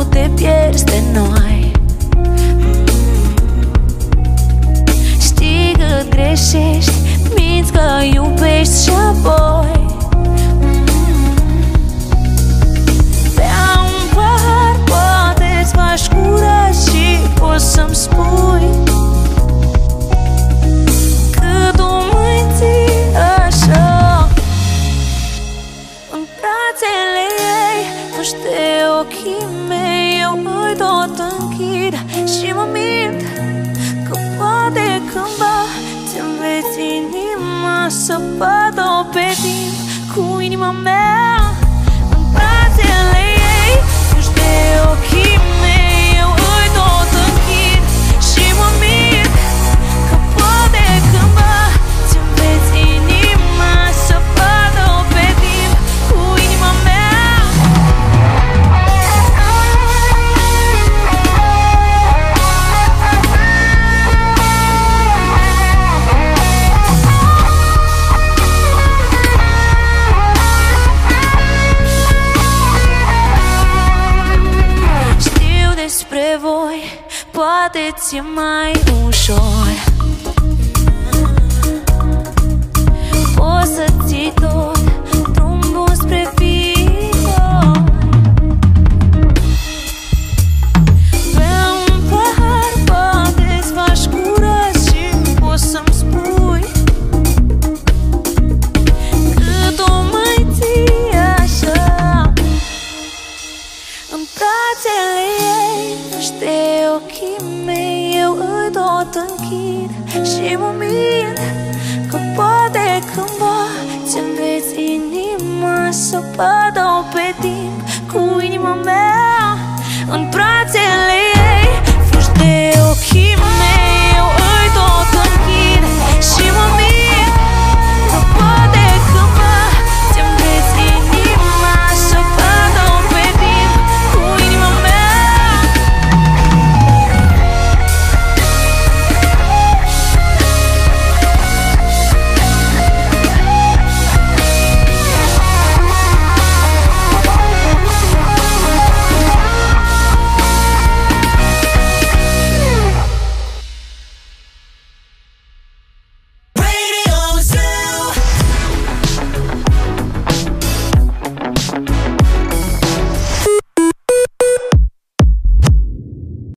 te pierzi de noi. Știi că greșești, minți că iubești și apoi bea un pahar, poate-ți faci curaj și poți să-mi spui că tu mă ții așa în brațele ei. Nu-și de ochii mei, eu îi tot închid și mă mint că poate cândva ți înveți inima să bată pe timp cu inima mea în brațele ei. Nu-și de ochii mei, eu îi tot închid și mă mint că poate cândva ți înveți inima să bată pe timp cu inima mea. Despre voi poate ți-e mai ușor, poți să ții tot drum bun spre viitor. Bea un pahar, poate-ți faci curaj și poți să-mi spui că tu mai ții așa în brațele ei. Nu-și de ochii mei, eu îi tot închid și mă mint că poate cândva ți înveți inima să bată pe timp cu inima mea în brațele ei. Fugi de ochii